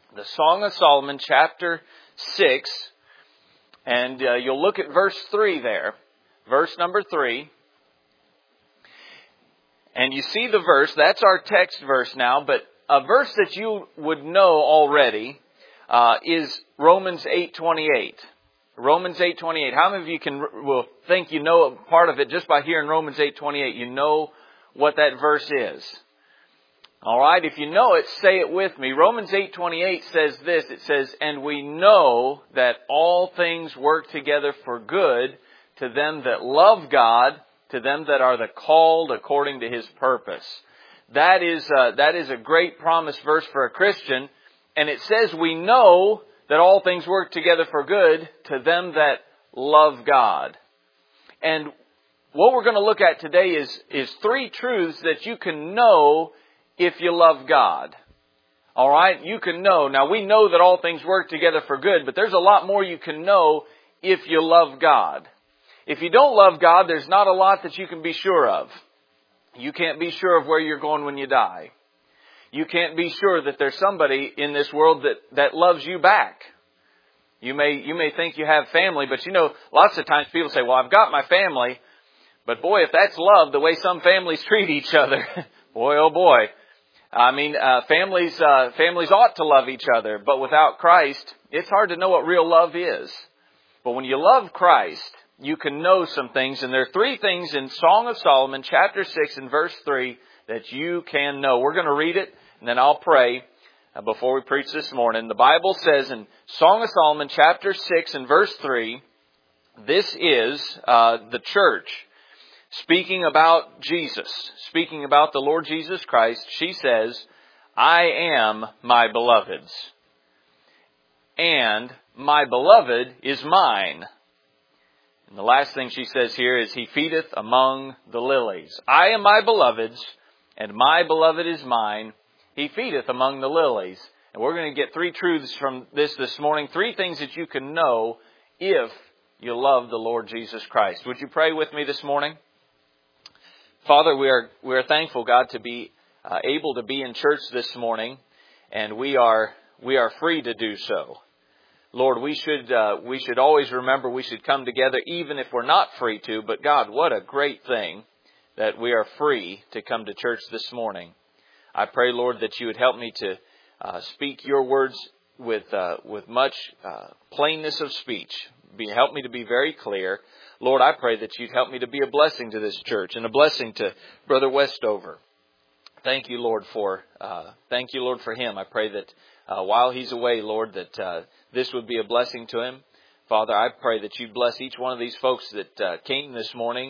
the Song of Solomon, chapter 6. And you'll look at verse 3 there. Verse number 3. And you see the verse. That's our text verse now. But a verse that you would know already is Romans 8:28. Romans 8:28. How many of you will think you know a part of it just by hearing Romans 8:28? You know what that verse is. All right, if you know it, say it with me. Romans 8:28 says this. It says, "And we know that all things work together for good to them that love God, to them that are the called according to His purpose." That is a great promise verse for a Christian. And it says we know that all things work together for good to them that love God. And what we're going to look at today is three truths that you can know if you love God. All right? You can know. Now, we know that all things work together for good, but there's a lot more you can know if you love God. If you don't love God, there's not a lot that you can be sure of. You can't be sure of where you're going when you die. You can't be sure that there's somebody in this world that loves you back. You may think you have family, but you know, lots of times people say, well, I've got my family, but boy, if that's love, the way some families treat each other, boy, oh boy. I mean, families ought to love each other, but without Christ, it's hard to know what real love is. But when you love Christ, you can know some things, and there are three things in Song of Solomon, chapter 6 and verse 3, that you can know. We're going to read it, and then I'll pray before we preach this morning. The Bible says in Song of Solomon, chapter 6 and verse 3, this is the church speaking about Jesus, speaking about the Lord Jesus Christ. She says, "I am my beloved's, and my beloved is mine." And the last thing she says here is, "He feedeth among the lilies. I am my beloved's, and my beloved is mine. He feedeth among the lilies." And we're going to get three truths from this morning. Three things that you can know if you love the Lord Jesus Christ. Would you pray with me this morning? Father, we are thankful, God, to be able to be in church this morning, and we are free to do so. Lord, we should always remember we should come together even if we're not free to. But God, what a great thing that we are free to come to church this morning. I pray, Lord, that you would help me to speak your words with much plainness of speech. Help me to be very clear. Lord, I pray that you'd help me to be a blessing to this church and a blessing to Brother Westover. Thank you, Lord, for him. I pray that while he's away, Lord, that this would be a blessing to him. Father, I pray that you'd bless each one of these folks that came this morning,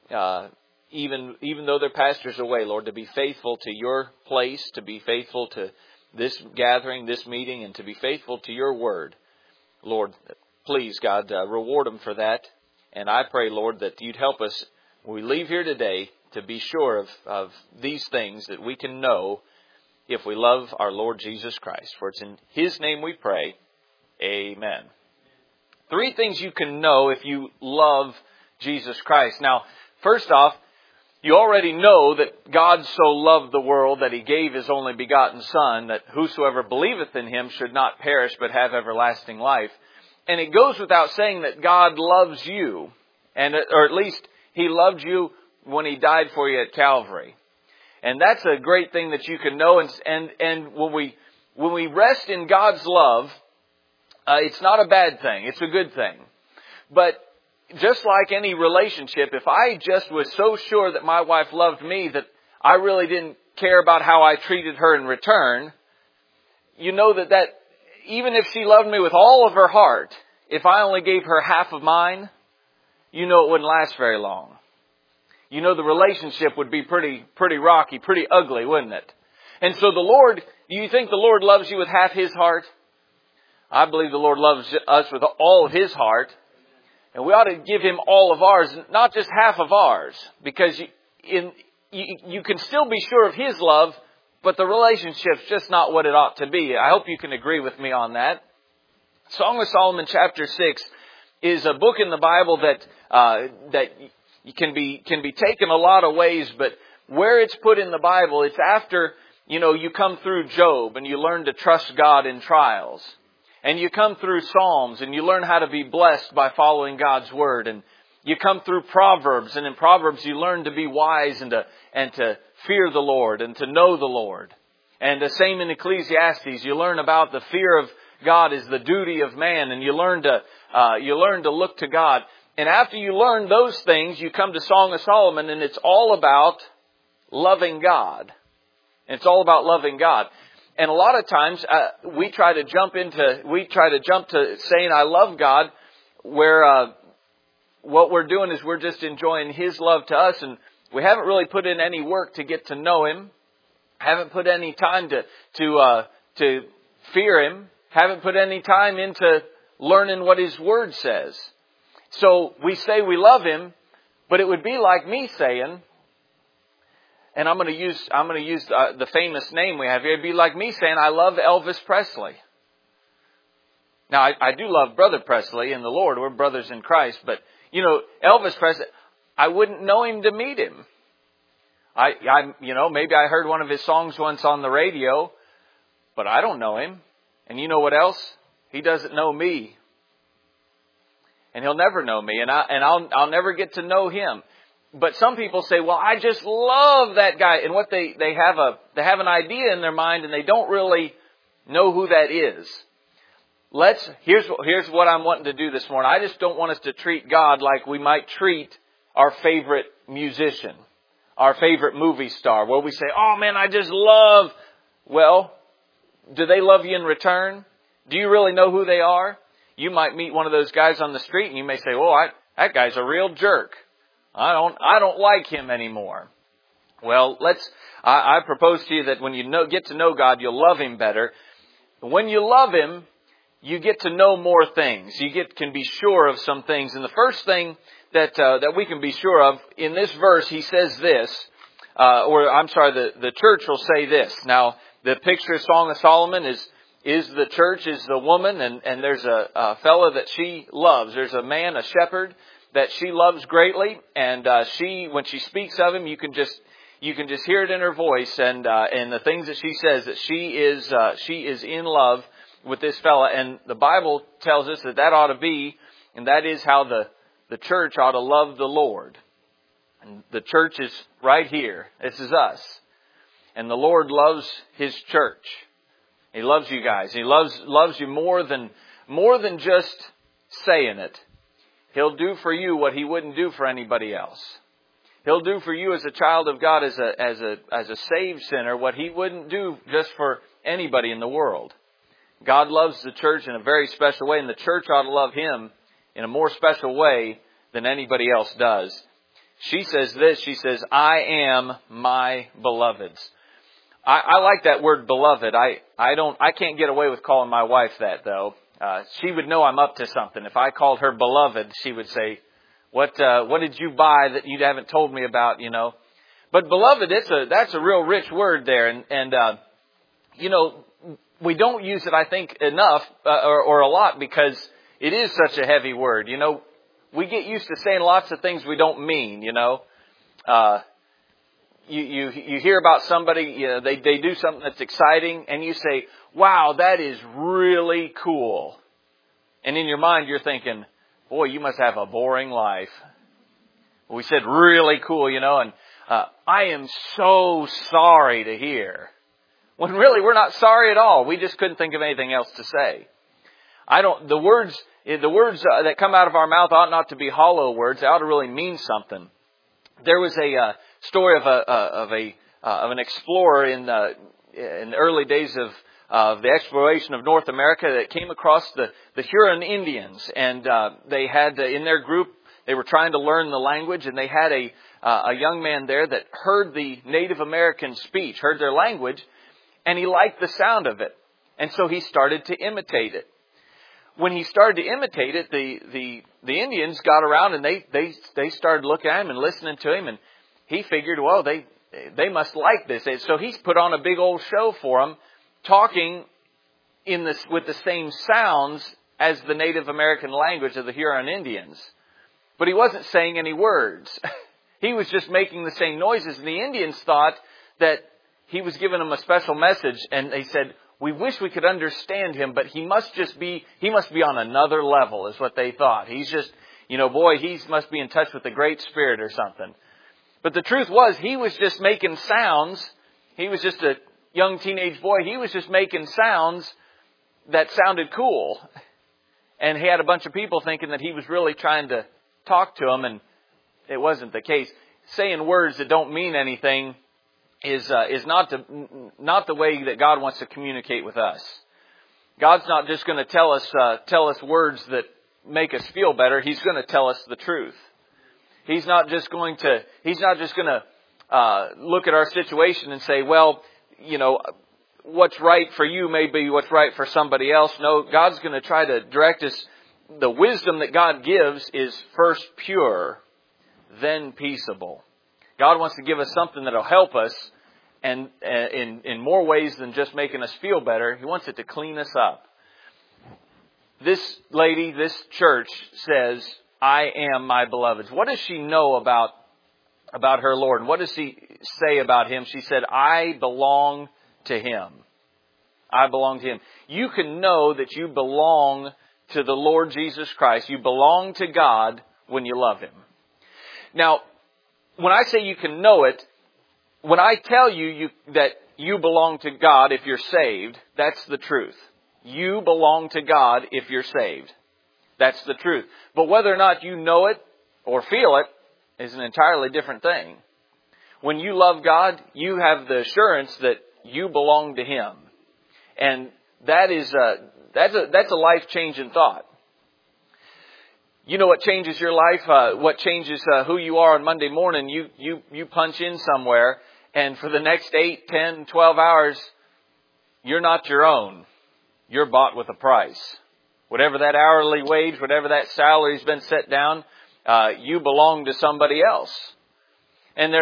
even though their pastor's away, Lord, to be faithful to your place, to be faithful to this gathering, this meeting, and to be faithful to your word. Lord, please, God, reward them for that. And I pray, Lord, that you'd help us when we leave here today to be sure of these things that we can know if we love our Lord Jesus Christ. For it's in His name we pray. Amen. Three things you can know if you love Jesus Christ. Now, first off, you already know that God so loved the world that He gave His only begotten Son, that whosoever believeth in Him should not perish but have everlasting life. And it goes without saying that God loves you, or at least He loved you when He died for you at Calvary. And that's a great thing that you can know. And when we rest in God's love, it's not a bad thing. It's a good thing. But just like any relationship, if I just was so sure that my wife loved me that I really didn't care about how I treated her in return, you know that even if she loved me with all of her heart, if I only gave her half of mine, you know it wouldn't last very long. You know the relationship would be pretty rocky, pretty ugly, wouldn't it? And so the Lord, do you think the Lord loves you with half His heart? I believe the Lord loves us with all of His heart. And we ought to give Him all of ours, not just half of ours. Because you can still be sure of His love, but the relationship's just not what it ought to be. I hope you can agree with me on that. Song of Solomon chapter 6 is a book in the Bible that can be taken a lot of ways, but where it's put in the Bible, it's after you come through Job and you learn to trust God in trials. And you come through Psalms and you learn how to be blessed by following God's Word. And you come through Proverbs, and in Proverbs you learn to be wise and to fear the Lord and to know the Lord. And the same in Ecclesiastes, you learn about the fear of God is the duty of man, and you learn to look to God. And after you learn those things, you come to Song of Solomon, and it's all about loving God. It's all about loving God. And a lot of times we try to jump to saying I love God, where what we're doing is we're just enjoying His love to us, and we haven't really put in any work to get to know Him, haven't put any time to fear Him, haven't put any time into learning what His Word says. So we say we love Him, but it would be like me saying, and I'm going to use the famous name we have here. It'd be like me saying I love Elvis Presley. Now I do love Brother Presley in the Lord. We're brothers in Christ. But Elvis Presley, I wouldn't know him to meet him. Maybe I heard one of his songs once on the radio, but I don't know him. And you know what else? He doesn't know me. And he'll never know me, and I'll never get to know him. But some people say, "Well, I just love that guy," and what they have an idea in their mind, and they don't really know who that is. Here's what I'm wanting to do this morning. I just don't want us to treat God like we might treat our favorite musician, our favorite movie star, where we say, "Oh man, I just love." Well, do they love you in return? Do you really know who they are? You might meet one of those guys on the street and you may say, "Well, that guy's a real jerk. I don't like him anymore." Well, I propose to you that when you get to know God, you'll love Him better. When you love Him, you get to know more things. You can be sure of some things. And the first thing that we can be sure of in this verse, he says this, the church will say this. Now, the picture of Song of Solomon is the church, is the woman, and there's a fella that she loves. There's a man, a shepherd, that she loves greatly, and when she speaks of him, you can just hear it in her voice, and the things that she says, that she is in love with this fella, and the Bible tells us that ought to be, and that is how the church ought to love the Lord. And the church is right here. This is us, and the Lord loves His church. He loves you guys. He loves you more than just saying it. He'll do for you what He wouldn't do for anybody else. He'll do for you as a child of God, as a saved sinner, what He wouldn't do just for anybody in the world. God loves the church in a very special way, and the church ought to love Him in a more special way than anybody else does. She says this, she says, "I am my beloved's." I like that word beloved. I can't get away with calling my wife that, though. She would know I'm up to something. If I called her beloved, she would say, what did you buy that you haven't told me about, But beloved, that's a real rich word there. And we don't use it, I think, enough or a lot, because it is such a heavy word. We get used to saying lots of things we don't mean, You hear about somebody, they do something that's exciting, and you say, "Wow, that is really cool." And in your mind, you're thinking, "Boy, you must have a boring life." We said really cool, and "I am so sorry to hear." When really we're not sorry at all. We just couldn't think of anything else to say. The words that come out of our mouth ought not to be hollow words. They ought to really mean something. There was a story of an explorer in the early days of the exploration of North America that came across the Huron Indians, and they had in their group, they were trying to learn the language, and they had a young man there that heard the Native American speech, heard their language, and he liked the sound of it, and so he started to imitate it. When he started to imitate it, the Indians got around and they started looking at him and listening to him, and he figured, well, they must like this. So he's put on a big old show for them, talking with the same sounds as the Native American language of the Huron Indians. But he wasn't saying any words. He was just making the same noises. And the Indians thought that he was giving them a special message, and they said, we wish we could understand him, but he must be on another level, is what they thought. He's just, he must be in touch with the Great Spirit or something. But the truth was, he was just making sounds. He was just a young teenage boy. He was just making sounds that sounded cool. And he had a bunch of people thinking that he was really trying to talk to them, and it wasn't the case. Saying words that don't mean anything is not the way that God wants to communicate with us. God's not just going to tell us words that make us feel better. He's going to tell us the truth. He's not just going to look at our situation and say, well, what's right for you may be what's right for somebody else. No, God's going to try to direct us. The wisdom that God gives is first pure, then peaceable. God wants to give us something that'll help us, and in more ways than just making us feel better. He wants it to clean us up. This lady, this church says, I am my beloved's. What does she know about her Lord? And what does she say about Him? She said, I belong to Him. I belong to Him. You can know that you belong to the Lord Jesus Christ. You belong to God when you love Him. Now, when I say you can know it, when I tell you that you belong to God if you're saved, that's the truth. You belong to God if you're saved. That's the truth. But whether or not you know it or feel it is an entirely different thing. When you love God, you have the assurance that you belong to Him. And that's a life-changing thought. You know what changes your life? What changes who you are on Monday morning? You punch in somewhere, and for the next 8, 10, 12 hours, you're not your own. You're bought with a price. Whatever that hourly wage, whatever that salary's been set down, you belong to somebody else. And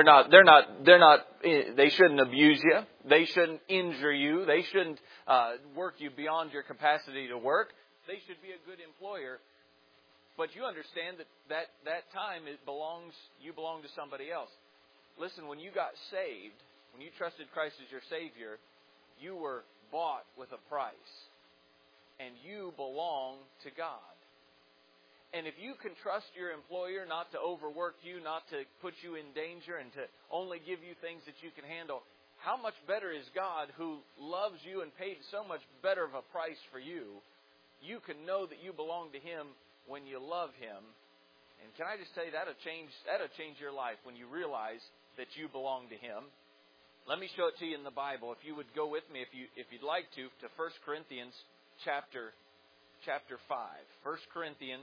they shouldn't abuse you. They shouldn't injure you. They shouldn't work you beyond your capacity to work. They should be a good employer. But you understand that time you belong to somebody else. Listen, when you got saved, when you trusted Christ as your Savior, you were bought with a price. And you belong to God. And if you can trust your employer not to overwork you, not to put you in danger, and to only give you things that you can handle, how much better is God, who loves you and paid so much better of a price for you? You can know that you belong to Him when you love Him. And can I just tell you, that'll change your life when you realize that you belong to Him. Let me show it to you in the Bible. If you would go with me, if you'd like to 1 Corinthians chapter 5. 1 Corinthians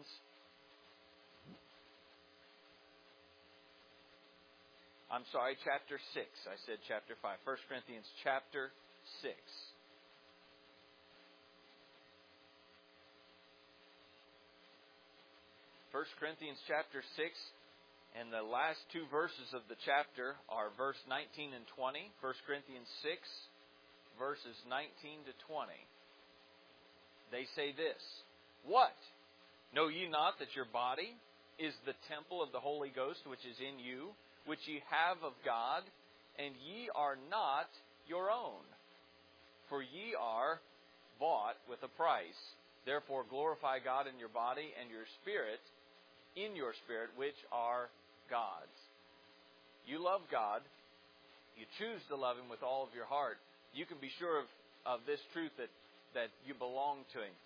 chapter 6. I said chapter 5. 1 Corinthians chapter 6. 1 Corinthians chapter 6, and the last two verses of the chapter are verse 19 and 20. 1 Corinthians 6, verses 19 to 20. They say this, What? Know ye not that your body is the temple of the Holy Ghost which is in you, which ye have of God, and ye are not your own? For ye are bought with a price. Therefore glorify God in your body and your spirit, in your spirit, which are God's. You love God. You choose to love Him with all of your heart. You can be sure of this truth that you belong to Him.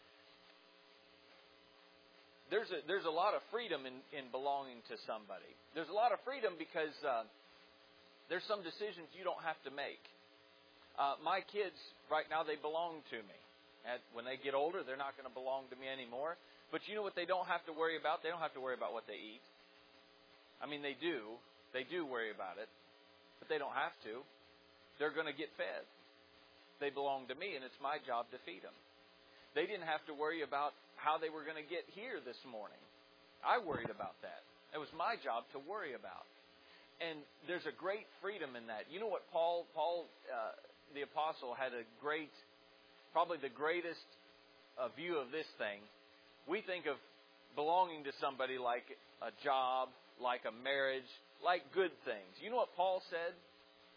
There's a lot of freedom in belonging to somebody. There's a lot of freedom because there's some decisions you don't have to make. My kids, right now, they belong to me. When they get older, they're not going to belong to me anymore. But you know what they don't have to worry about? They don't have to worry about what they eat. I mean, they do. They do worry about it. But they don't have to. They're going to get fed. They belong to me, and it's my job to feed them. They didn't have to worry about how they were going to get here this morning. I worried about that. It was my job to worry about. And there's a great freedom in that. You know what Paul the Apostle had probably the greatest view of this thing. We think of belonging to somebody like a job, like a marriage, like good things. You know what Paul said?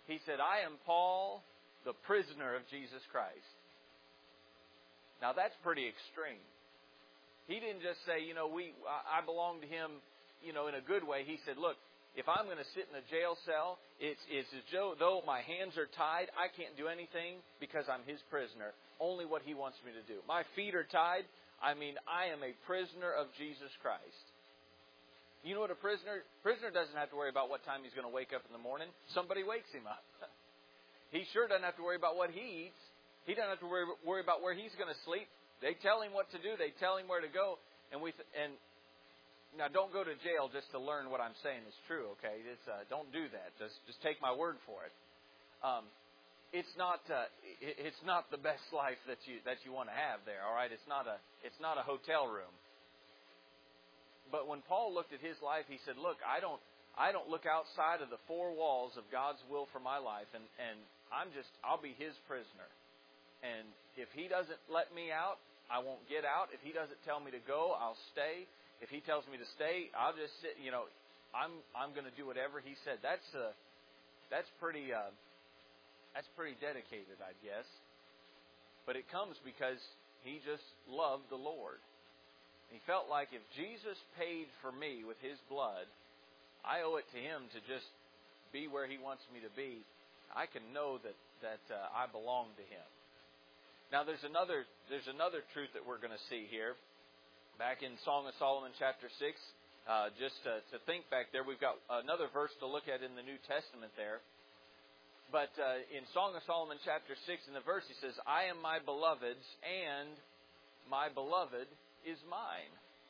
He said, I am Paul, the prisoner of Jesus Christ. Now that's pretty extreme. He didn't just say, I belong to Him, in a good way. He said, look, if I'm going to sit in a jail cell, it's as though my hands are tied. I can't do anything because I'm His prisoner. Only what He wants me to do. My feet are tied. I am a prisoner of Jesus Christ. You know what a prisoner doesn't have to worry about what time he's going to wake up in the morning. Somebody wakes him up. He sure doesn't have to worry about what he eats. He doesn't have to worry about where he's going to sleep. They tell him what to do. They tell him where to go. And now don't go to jail just to learn what I'm saying is true. Okay, don't do that. Just take my word for it. It's not the best life that you want to have there. All right, it's not a hotel room. But when Paul looked at his life, he said, look, I don't look outside of the four walls of God's will for my life, and I'll be His prisoner. And if He doesn't let me out, I won't get out. If He doesn't tell me to go, I'll stay. If He tells me to stay, I'll just sit. I'm going to do whatever He said. That's pretty dedicated, I guess. But it comes because he just loved the Lord. He felt like if Jesus paid for me with His blood, I owe it to Him to just be where He wants me to be. I can know that I belong to Him. Now there's another truth that we're going to see here. Back in Song of Solomon chapter 6, just to think back there, we've got another verse to look at in the New Testament there. But in Song of Solomon chapter 6, in the verse, he says, I am my beloved's, and my beloved is mine.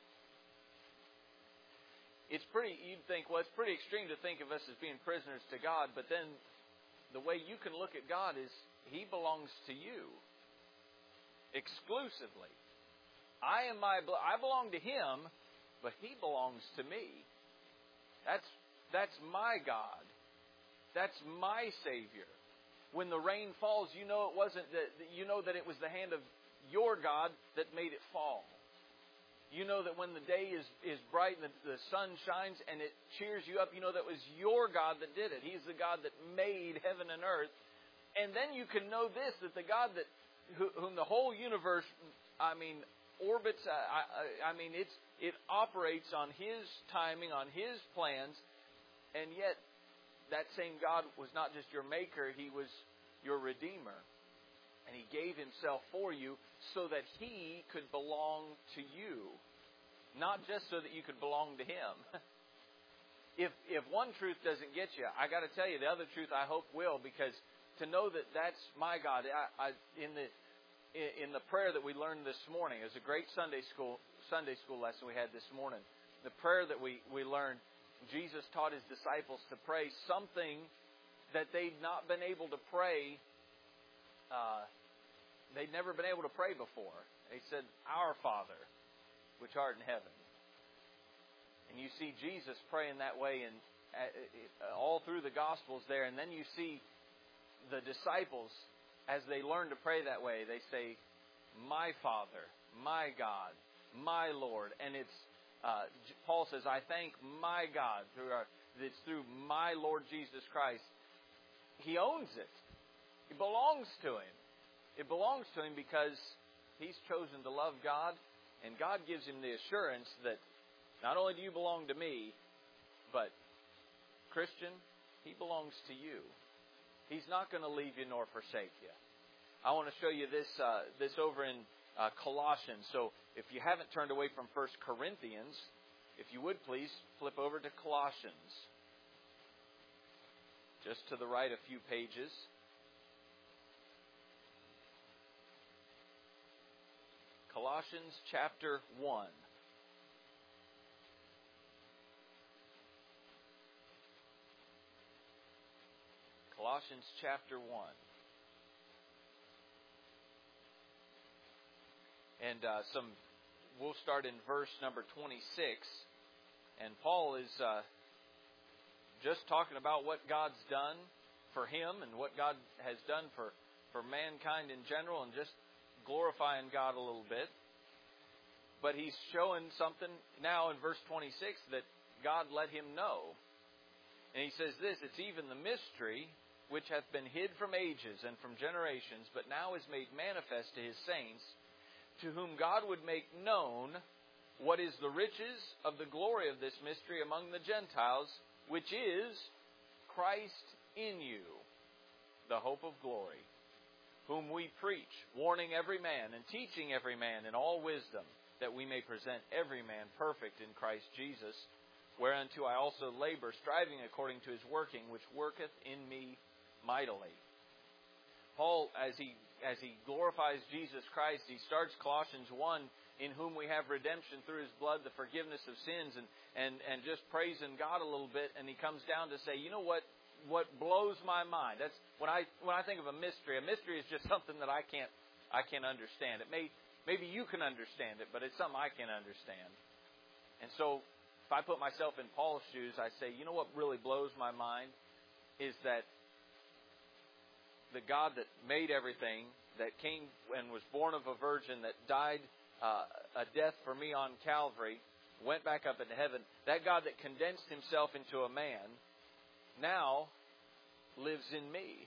You'd think, well, it's pretty extreme to think of us as being prisoners to God, but then the way you can look at God is He belongs to you exclusively. I belong to Him, but He belongs to me. That's my God. That's my Savior. When the rain falls, you know that it was the hand of your God that made it fall. You know that when the day is bright and the sun shines and it cheers you up, you know that was your God that did it. He's the God that made heaven and earth. And then you can know this, that the God whom the whole universe, orbits, it operates on His timing, on His plans, and yet that same God was not just your maker, He was your Redeemer. And He gave Himself for you so that He could belong to you. Not just so that you could belong to Him. If one truth doesn't get you, I got to tell you, the other truth I hope will, because to know that that's my God, in the prayer that we learned this morning, it was a great Sunday school lesson we had this morning. The prayer that we learned, Jesus taught His disciples to pray something that they'd not been able to pray. They'd never been able to pray before. They said, Our Father, which art in heaven. And you see Jesus praying that way and all through the Gospels there. And then you see the disciples, as they learn to pray that way, they say, My Father, my God, my Lord. And Paul says, I thank my God it's through my Lord Jesus Christ. He owns it. It belongs to Him. It belongs to Him because He's chosen to love God, and God gives Him the assurance that not only do you belong to me, but Christian, He belongs to you. He's not going to leave you nor forsake you. I want to show you this over in Colossians. So if you haven't turned away from 1 Corinthians, if you would please flip over to Colossians. Just to the right a few pages. Colossians chapter 1. Colossians chapter 1. And we'll start in verse number 26. And Paul is just talking about what God's done for him and what God has done for mankind in general, and just glorifying God a little bit. But he's showing something now in verse 26 that God let him know. And he says this, it's even the mystery which hath been hid from ages and from generations, but now is made manifest to His saints, to whom God would make known what is the riches of the glory of this mystery among the Gentiles, which is Christ in you, the hope of glory, whom we preach, warning every man and teaching every man in all wisdom, that we may present every man perfect in Christ Jesus, whereunto I also labor, striving according to His working, which worketh in me mightily. Paul, as he glorifies Jesus Christ, he starts Colossians 1, in whom we have redemption through His blood, the forgiveness of sins, and just praising God a little bit, and he comes down to say, you know what blows my mind? That's when I think of a mystery is just something that I can't understand. Maybe you can understand it, but it's something I can't understand. And so if I put myself in Paul's shoes, I say, you know what really blows my mind is that the God that made everything, that came and was born of a virgin, that died a death for me on Calvary, went back up into heaven, that God that condensed Himself into a man, now lives in me.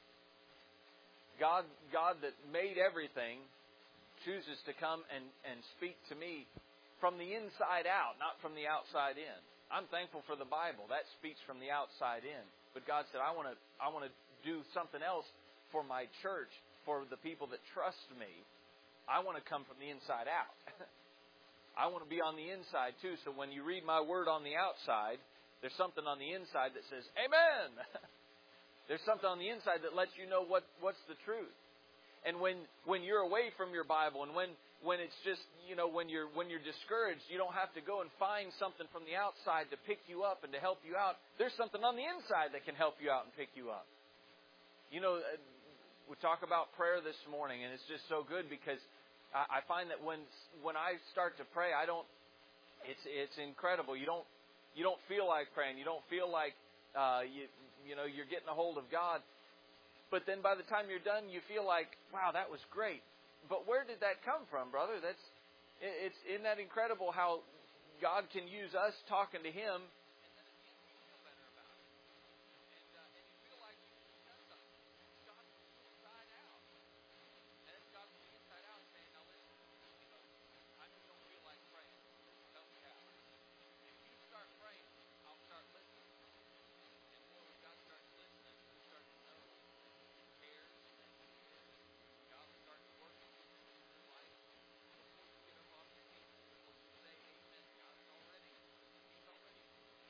God that made everything chooses to come and speak to me from the inside out, not from the outside in. I'm thankful for the Bible. That speaks from the outside in. But God said, I want to do something else for my church, for the people that trust me. I want to come from the inside out. I want to be on the inside too. So when you read my word on the outside, there's something on the inside that says, Amen! There's something on the inside that lets you know what's the truth. And when you're away from your Bible, and when it's just, when you're discouraged, you don't have to go and find something from the outside to pick you up and to help you out. There's something on the inside that can help you out and pick you up. We talk about prayer this morning, and it's just so good because I find that when I start to pray, it's incredible. You don't feel like praying. You don't feel like you're getting a hold of God. But then by the time you're done, you feel like, wow, that was great. But where did that come from, brother? Isn't that incredible how God can use us talking to Him, and then at the end we feel better about it. And you feel like you've done something. God from the inside out. And it's God from the inside out saying, now listen, I know you don't feel like praying. Help me out. If you start praying, I'll start listening. And boy, when God starts listening, we start to know He cares and He is. God starts working in your life before you get up off your feet, before you say amen. He's already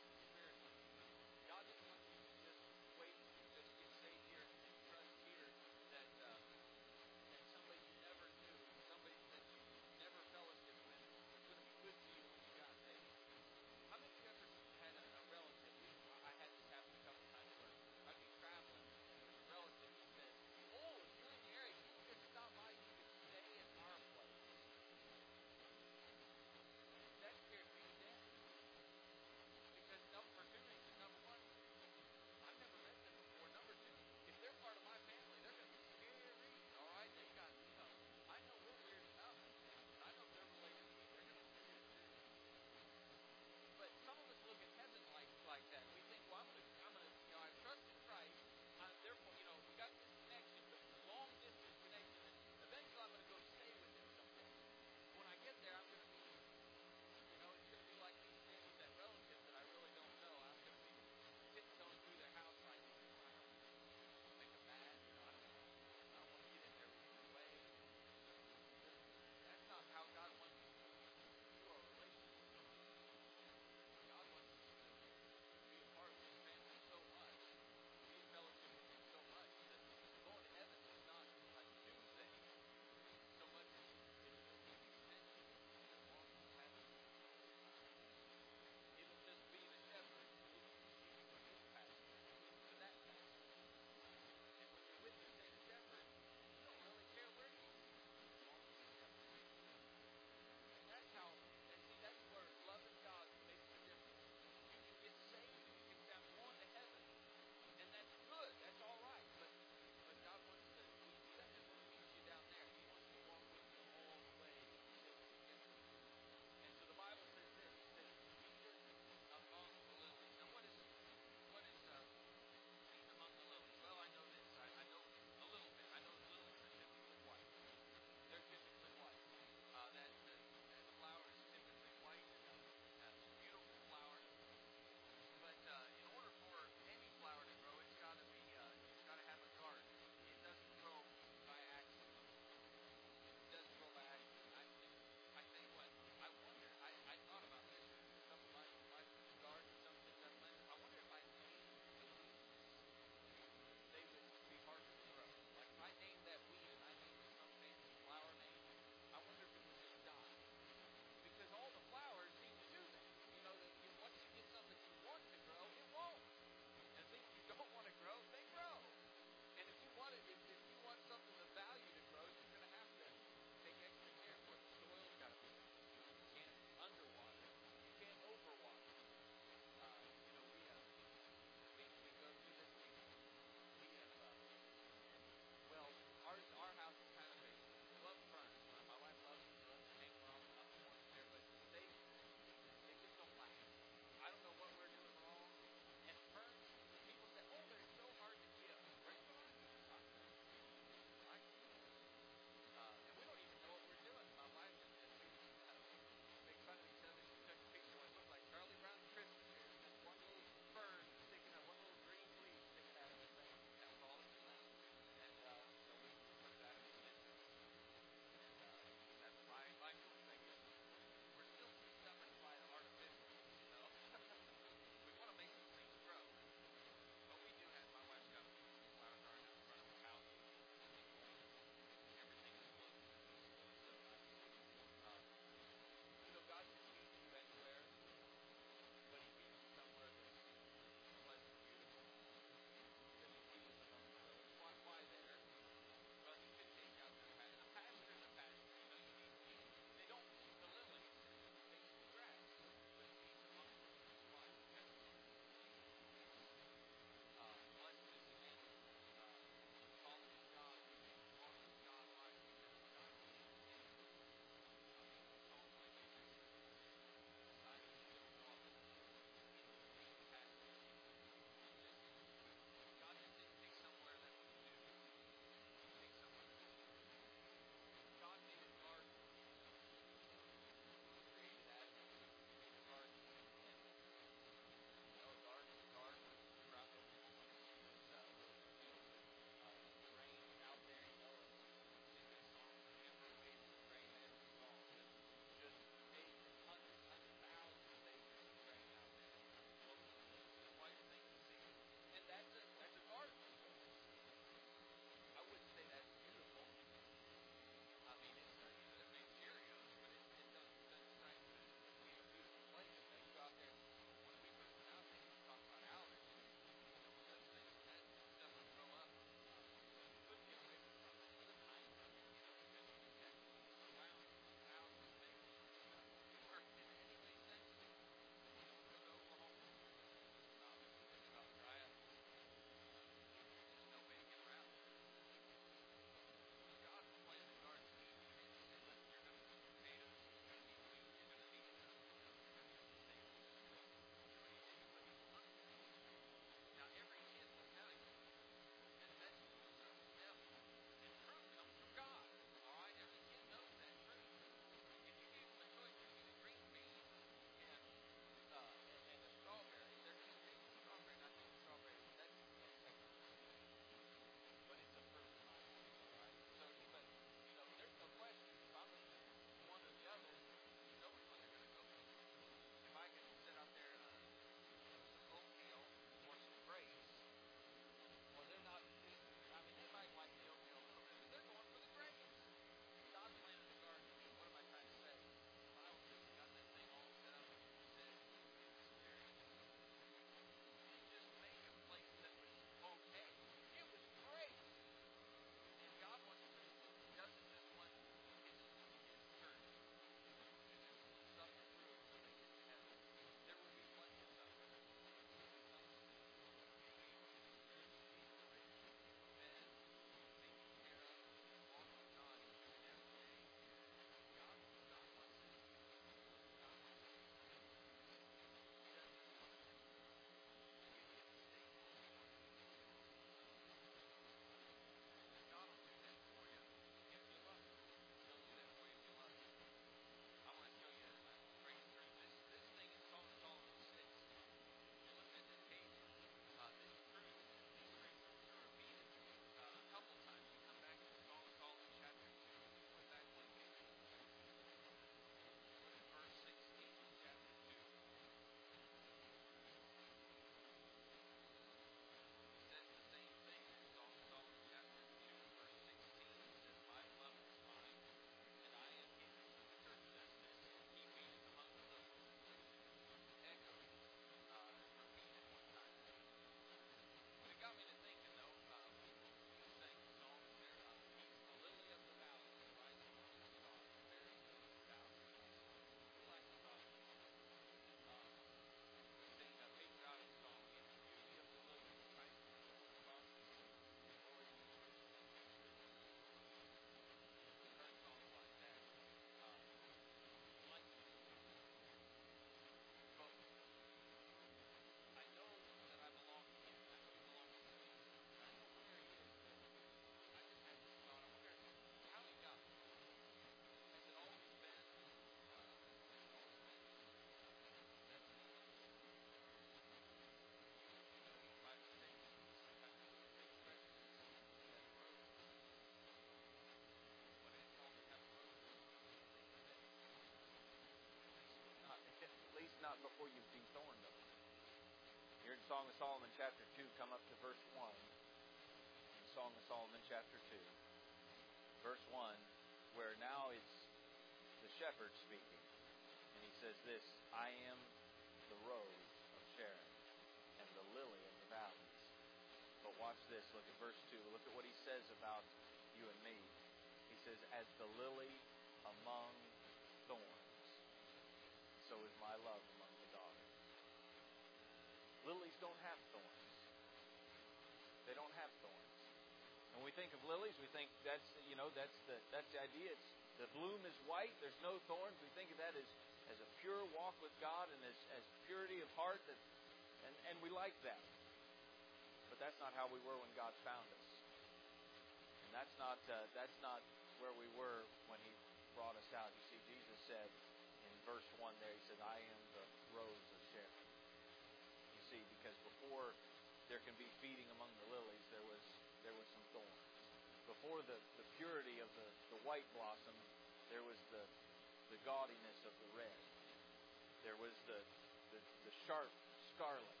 Song of Solomon chapter 2, come up to verse 1. Song of Solomon chapter 2. Verse 1, where now it's the shepherd speaking. And he says this, I am the rose of Sharon and the lily of the valleys. But watch this, look at verse 2. Look at what he says about you and me. He says, as the lily among thorns, so is my love among the daughters. Lilies don't have thorns. They don't have thorns. When we think of lilies, we think that's the idea. It's the bloom is white. There's no thorns. We think of that as a pure walk with God and as purity of heart. And we like that. But that's not how we were when God found us. And that's not where we were when He brought us out. You see, Jesus said in verse 1 there, He said, I am the rose of Sharon. You see, because before there can be feeding among the lilies, there was some thorns. Before the purity of the white blossom, there was the gaudiness of the red. There was the sharp scarlet,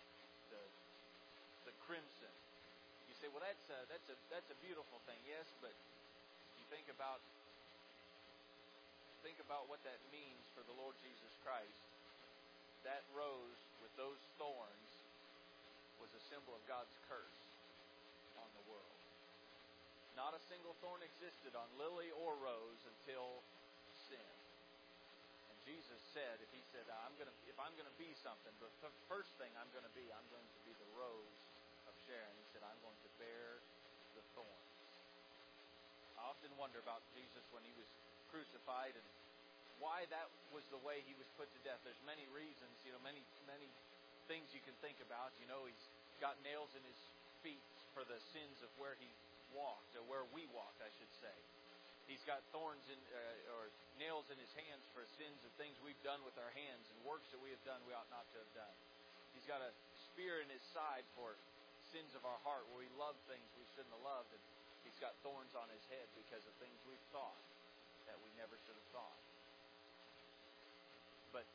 the crimson. You say, well, that's a beautiful thing. Yes, but you think about what that means for the Lord Jesus Christ. That rose with those thorns was a symbol of God's curse on the world. Not a single thorn existed on lily or rose until sin. And Jesus said, if I'm going to be something, the first thing I'm going to be the rose of Sharon. He said, I'm going to bear the thorns. I often wonder about Jesus when He was crucified and why that was the way He was put to death. There's many reasons, many things you can think about. He's got nails in His feet for the sins of where He walked, or where we walked, I should say. He's got thorns or nails in His hands for sins of things we've done with our hands and works that we have done we ought not to have done. He's got a spear in His side for sins of our heart where we love things we shouldn't have loved, and He's got thorns on His head because of things we've thought that we never should have thought. But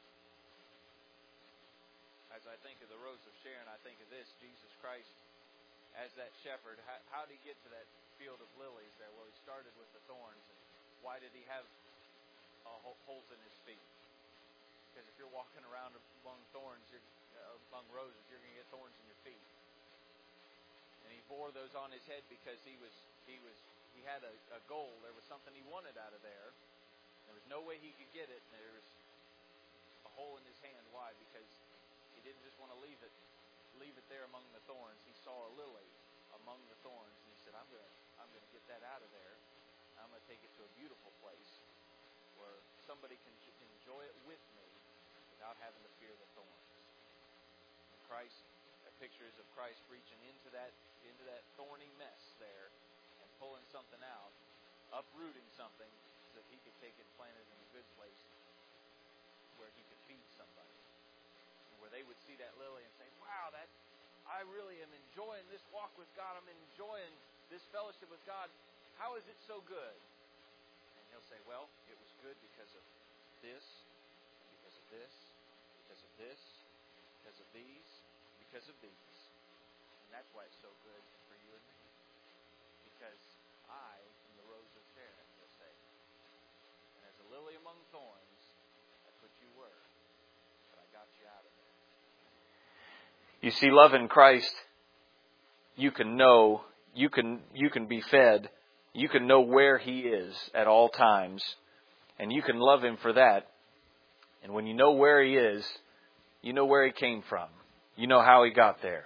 as I think of the rose of Sharon, I think of this, Jesus Christ as that shepherd. How did He get to that field of lilies there? Well, He started with the thorns. And why did He have holes in His feet? Because if you're walking around among thorns, among roses, you're going to get thorns in your feet. And He bore those on His head because He had a goal. There was something He wanted out of there. There was no way He could get it. And there was a hole in His hand. Why? Because He didn't just want to leave it there among the thorns. He saw a lily among the thorns, and He said, I'm going to get that out of there. I'm going to take it to a beautiful place where somebody can enjoy it with me without having to fear the thorns. And Christ, pictures of Christ reaching into that thorny mess there and pulling something out, uprooting something so that He could take it and plant it in a good place where He could feed somebody. Where they would see that lily and say, wow, I really am enjoying this walk with God. I'm enjoying this fellowship with God. How is it so good? And He'll say, well, it was good because of this, because of this, because of this, because of these, because of these. And that's why it's so good for you and me. Because I am the rose of Sharon, He'll say. And as a lily among thorns, that's what you were. But I got you out of there. You see, loving Christ, you can know, you can be fed, you can know where He is at all times, and you can love Him for that. And when you know where He is, you know where He came from. You know how He got there.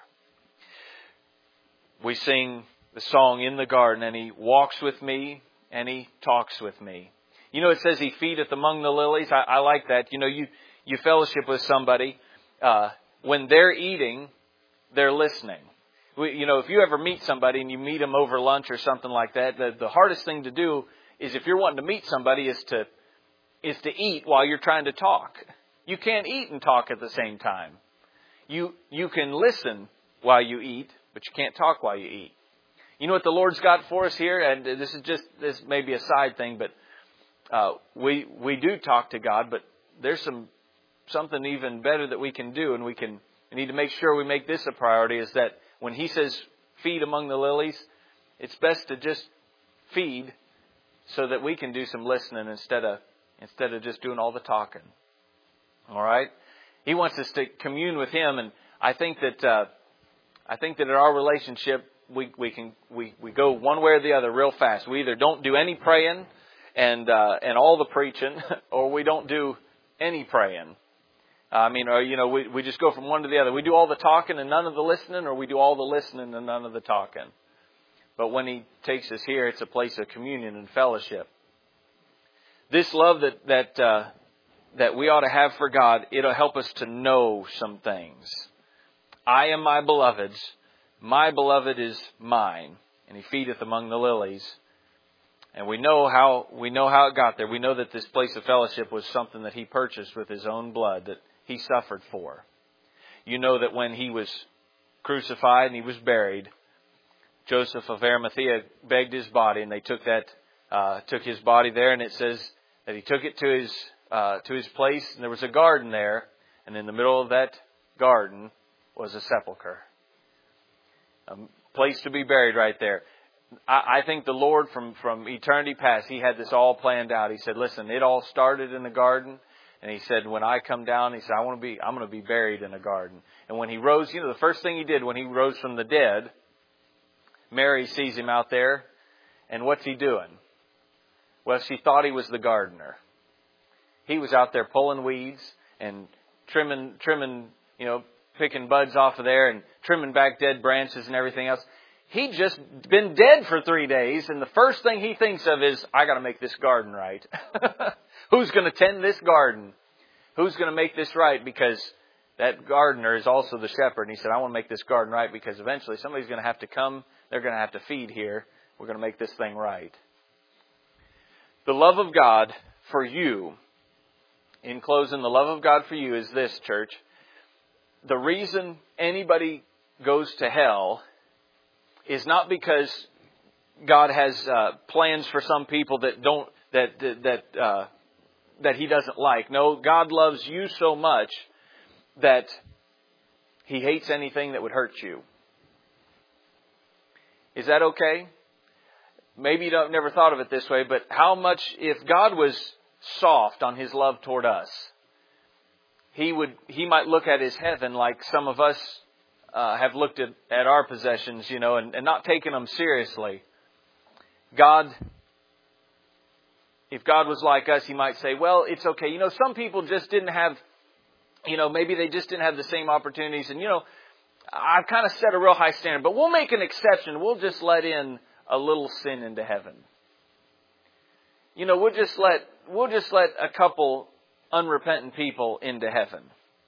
We sing the song in the garden, and He walks with me, and He talks with me. It says He feedeth among the lilies. I like that. You fellowship with somebody. When they're eating, they're listening. If you ever meet somebody and you meet them over lunch or something like that, the hardest thing to do is if you're wanting to meet somebody is to eat while you're trying to talk. You can't eat and talk at the same time. You can listen while you eat, but you can't talk while you eat. You know what the Lord's got for us here? And this may be a side thing, but we do talk to God, but there's something even better that we can do, and we can we need to make sure we make this a priority, is that when He says feed among the lilies, it's best to just feed so that we can do some listening instead of just doing all the talking. All right? He wants us to commune with Him, and I think that in our relationship we go one way or the other real fast. We either don't do any praying and all the preaching, or we don't do any praying. We just go from one to the other. We do all the talking and none of the listening, or we do all the listening and none of the talking. But when He takes us here, it's a place of communion and fellowship. This love that we ought to have for God, it'll help us to know some things. I am my beloved's. My beloved is mine, and He feedeth among the lilies. And we know how it got there. We know that this place of fellowship was something that He purchased with His own blood, that He suffered for. You know that when He was crucified and He was buried, Joseph of Arimathea begged His body, and they took His body there, and it says that He took it to his place, and there was a garden there, and in the middle of that garden was a sepulcher. A place to be buried right there. I think the Lord from eternity past, He had this all planned out. He said, listen, it all started in the garden. And He said, when I come down, He said, I'm going to be buried in a garden. And when He rose, the first thing He did when He rose from the dead, Mary sees Him out there. And what's He doing? Well, she thought He was the gardener. He was out there pulling weeds and trimming, picking buds off of there and trimming back dead branches and everything else. He'd just been dead for 3 days, and the first thing he thinks of is, I got to make this garden right. Who's going to tend this garden? Who's going to make this right? Because that gardener is also the shepherd. And he said, I want to make this garden right because eventually somebody's going to have to come. They're going to have to feed here. We're going to make this thing right. The love of God for you, in closing, the love of God for you is this, church. The reason anybody goes to hell is not because God has plans for some people that He doesn't like. No, God loves you so much that He hates anything that would hurt you. Is that okay? Maybe you've never thought of it this way, but how much, if God was soft on His love toward us, He might look at His heaven like some of us have looked at our possessions, and not taken them seriously. If God was like us, He might say, well, it's okay. Some people just didn't have, maybe they just didn't have the same opportunities. And, I've kind of set a real high standard, but we'll make an exception. We'll just let in a little sin into heaven. We'll just let a couple unrepentant people into heaven.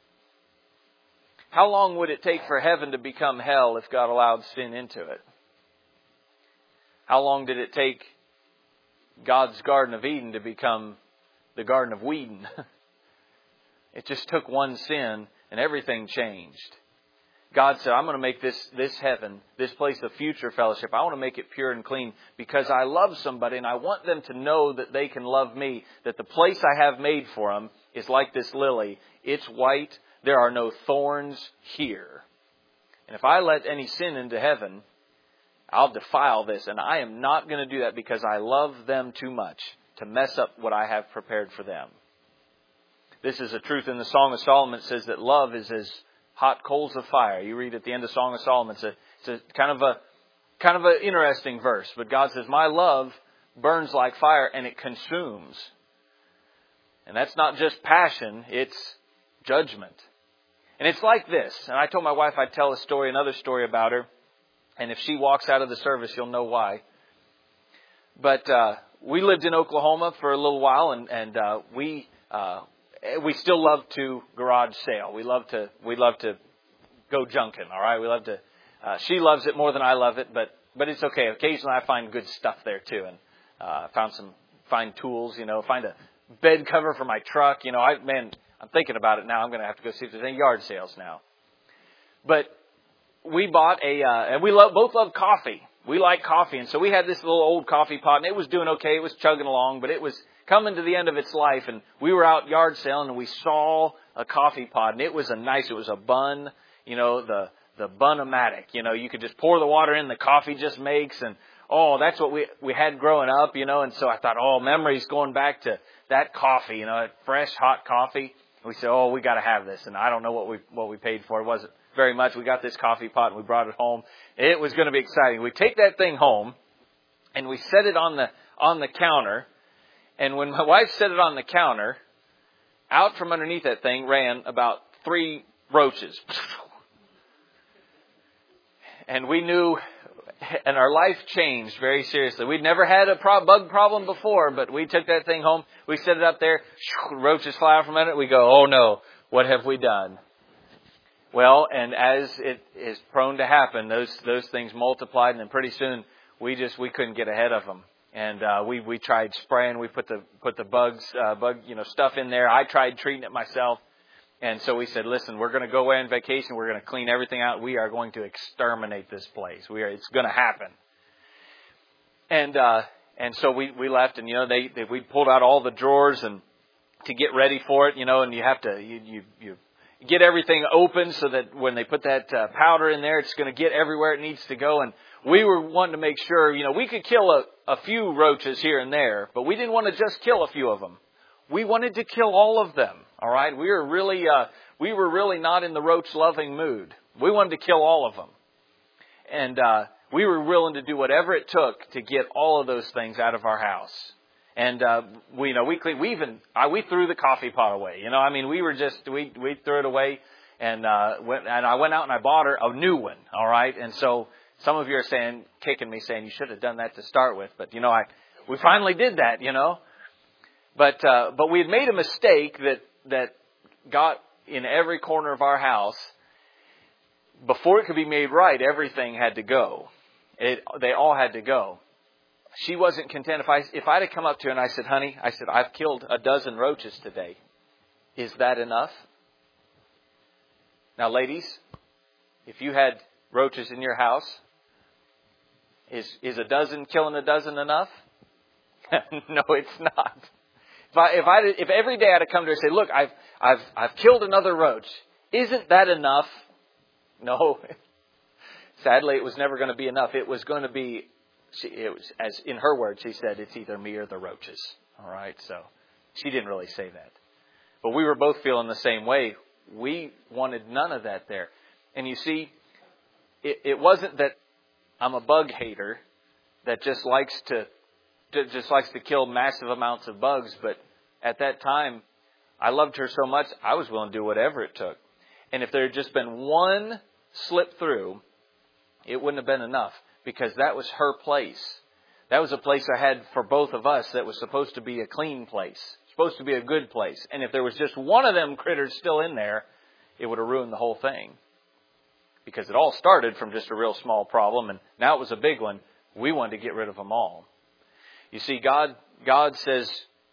How long would it take for heaven to become hell if God allowed sin into it? How long did it take God's Garden of Eden to become the Garden of Whedon? It just took one sin and everything changed. God said, I'm going to make this heaven, this place of future fellowship, I want to make it pure and clean because I love somebody and I want them to know that they can love me, that the place I have made for them is like this lily. It's white. There are no thorns here. And if I let any sin into heaven, I'll defile this. And I am not going to do that because I love them too much to mess up what I have prepared for them. This is a truth in the Song of Solomon. It says that love is as hot coals of fire. You read at the end of Song of Solomon. It's a kind of an interesting verse. But God says, my love burns like fire and it consumes. And that's not just passion, it's judgment. And it's like this. And I told my wife I'd tell another story about her. And if she walks out of the service, you'll know why. But we lived in Oklahoma for a little while, and we still love to garage sale. We love to go junking. All right, we love to. She loves it more than I love it, but it's okay. Occasionally, I find good stuff there too, and found some fine tools. Find a bed cover for my truck. I'm thinking about it now. I'm going to have to go see if there's any yard sales now. But we bought and we both love coffee. We like coffee, and so we had this little old coffee pot, and it was doing okay. It was chugging along, but it was coming to the end of its life, and we were out yard selling, and we saw a coffee pot, and it was a Bunn. the Bun-O-Matic. You could just pour the water in, the coffee just makes, and that's what we had growing up, and so I thought, memories going back to that coffee, fresh, hot coffee. We said, we got to have this, and I don't know what we paid for. It wasn't very much. We got this coffee pot and we brought it home. It was going to be exciting. We take that thing home and we set it on the counter. And when my wife set it on the counter, out from underneath that thing ran about 3 roaches. And we knew, and our life changed very seriously. We'd never had a bug problem before, but we took that thing home. We set it up there. Roaches fly out from under it. We go, oh no, what have we done? Well, and as it is prone to happen, those things multiplied, and then pretty soon we couldn't get ahead of them. And we tried spraying. We put the bug stuff in there. I tried treating it myself. And so we said, listen, we're going to go away on vacation. We're going to clean everything out. We are going to exterminate this place. It's going to happen. And so we left, and we pulled out all the drawers and to get ready for it, and you have to you get everything open so that when they put that powder in there, it's going to get everywhere it needs to go. And we were wanting to make sure, we could kill a few roaches here and there, but we didn't want to just kill a few of them. We wanted to kill all of them. All right, we were really not in the roach loving mood. We wanted to kill all of them, and we were willing to do whatever it took to get all of those things out of our house. And we threw the coffee pot away. We threw it away, and I went out and I bought her a new one. All right, and so some of you are kicking me, saying you should have done that to start with. But we finally did that. But we had made a mistake that got in every corner of our house. Before it could be made right, everything had to go. They all had to go. She wasn't content. If I'd have come up to her and I said, honey, I've killed 12 roaches today. Is that enough? Now, ladies, if you had roaches in your house, is killing 12 enough? No, it's not. If every day I'd have come to her and say, look, I've killed another roach, isn't that enough? No. Sadly, it was never going to be enough. It was going to be, as in her words, she said, it's either me or the roaches. All right, so she didn't really say that. But we were both feeling the same way. We wanted none of that there. And you see, it wasn't that I'm a bug hater that just likes to kill massive amounts of bugs, but at that time, I loved her so much, I was willing to do whatever it took. And if there had just been one slip through, it wouldn't have been enough, because that was her place. That was a place I had for both of us that was supposed to be a clean place, supposed to be a good place. And if there was just one of them critters still in there, it would have ruined the whole thing. Because it all started from just a real small problem, and now it was a big one. We wanted to get rid of them all. You see, God says,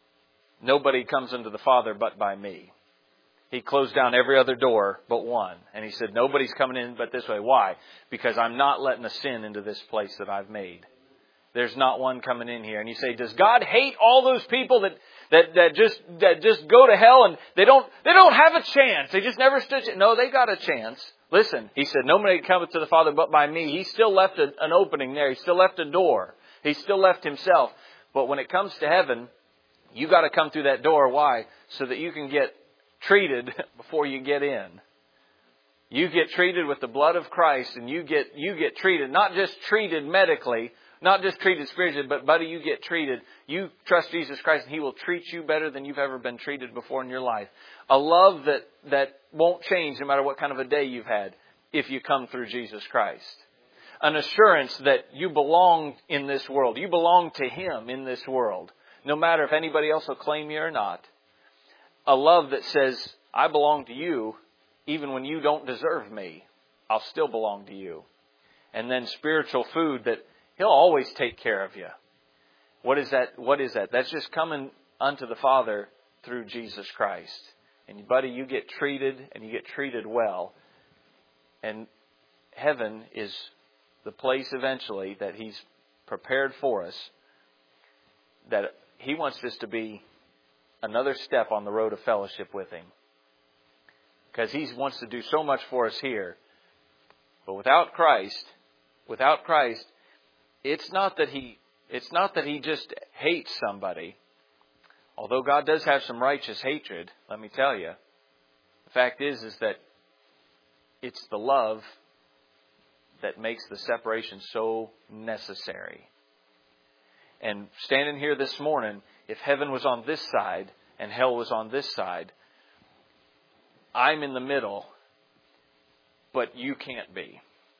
nobody comes unto the Father but by me. He closed down every other door but one. And He said, nobody's coming in but this way. Why? Because I'm not letting a sin into this place that I've made. There's not one coming in here. And you say, does God hate all those people that just go to hell and they don't have a chance? They just never stood. No, they got a chance. Listen, He said, nobody cometh to the Father but by me. He still left an opening there. He still left a door. He still left Himself. But when it comes to heaven, you got to come through that door. Why? So that you can get treated before you get in. You get treated with the blood of Christ, and you get treated, not just treated medically, not just treated spiritually, but buddy, you get treated. You trust Jesus Christ, and He will treat you better than you've ever been treated before in your life. A love that won't change no matter what kind of a day you've had if you come through Jesus Christ. An assurance that you belong in this world. You belong to Him in this world. No matter if anybody else will claim you or not. A love that says, I belong to you even when you don't deserve me. I'll still belong to you. And then spiritual food that He'll always take care of you. What is that? That's just coming unto the Father through Jesus Christ. And buddy, you get treated, and you get treated well. And heaven is the place eventually that He's prepared for us, that He wants this to be another step on the road of fellowship with Him. Because He wants to do so much for us here, But without Christ, it's not that he just hates somebody. Although God does have some righteous hatred, let me tell you. The fact is that it's the love that makes the separation so necessary. And standing here this morning, if heaven was on this side and hell was on this side, I'm in the middle, but you can't be.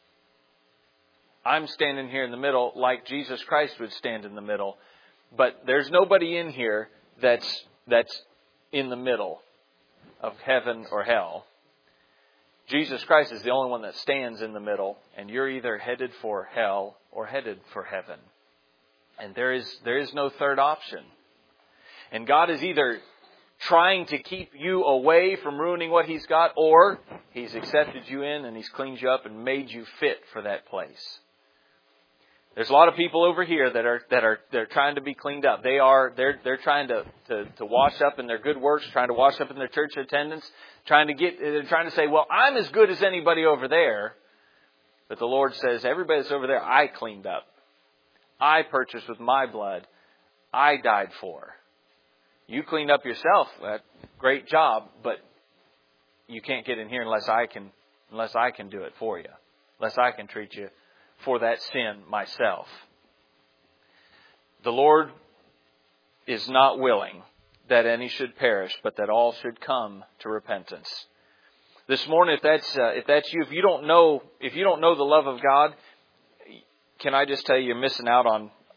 I'm standing here in the middle like Jesus Christ would stand in the middle, but there's nobody in here that's in the middle of heaven or hell. Jesus Christ is the only one that stands in the middle, and you're either headed for hell or headed for heaven. And there is no third option. And God is either trying to keep you away from ruining what He's got, or He's accepted you in and He's cleaned you up and made you fit for that place. There's a lot of people over here that are trying to be cleaned up. They're trying to wash up in their good works, trying to wash up in their church attendance, trying to say, well, I'm as good as anybody over there. But the Lord says, everybody that's over there, I cleaned up. I purchased with my blood. I died for. You cleaned up yourself. Great job, but you can't get in here unless I can do it for you. Unless I can treat you for that sin myself. The Lord is not willing that any should perish, but that all should come to repentance. This morning, if that's you, if you don't know the love of God, can I just tell you, you're missing out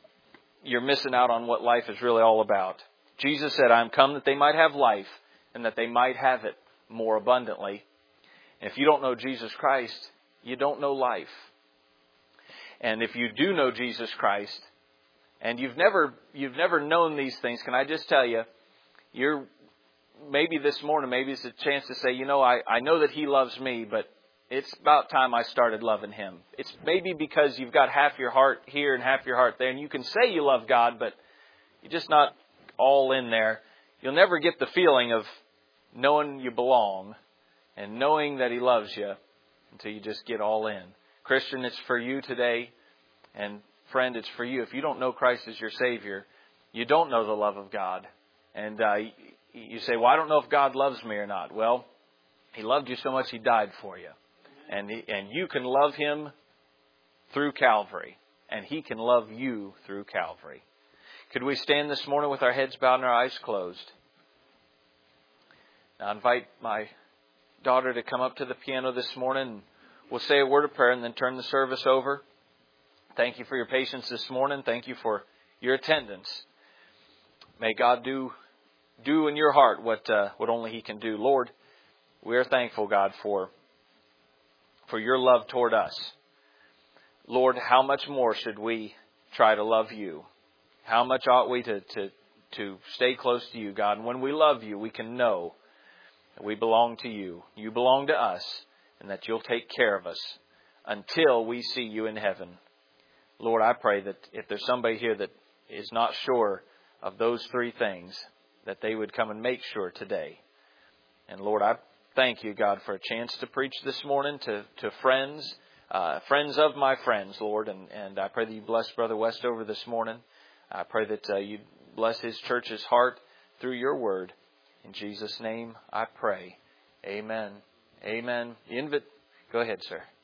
on what life is really all about. Jesus said, "I am come that they might have life, and that they might have it more abundantly." And if you don't know Jesus Christ, you don't know life. And if you do know Jesus Christ, and you've never known these things, can I just tell you, maybe this morning, maybe it's a chance to say, I know that He loves me, but it's about time I started loving Him. It's maybe because you've got half your heart here and half your heart there, and you can say you love God, but you're just not all in there. You'll never get the feeling of knowing you belong and knowing that He loves you until you just get all in. Christian, it's for you today. And friend, it's for you. If you don't know Christ as your Savior, you don't know the love of God. And you say, well, I don't know if God loves me or not. Well, He loved you so much He died for you. And you can love Him through Calvary. And He can love you through Calvary. Could we stand this morning with our heads bowed and our eyes closed? Now I invite my daughter to come up to the piano this morning. We'll say a word of prayer and then turn the service over. Thank you for your patience this morning. Thank you for your attendance. May God do in your heart what only He can do. Lord, we are thankful, God, for your love toward us. Lord, how much more should we try to love you? How much ought we to stay close to you, God? And when we love you, we can know that we belong to you. You belong to us. And that you'll take care of us until we see you in heaven. Lord, I pray that if there's somebody here that is not sure of those three things, that they would come and make sure today. And Lord, I thank you, God, for a chance to preach this morning to friends, friends of my friends, Lord. And I pray that you bless Brother Westover this morning. I pray that you bless his church's heart through your word. In Jesus' name I pray. Amen. Amen. Go ahead, sir.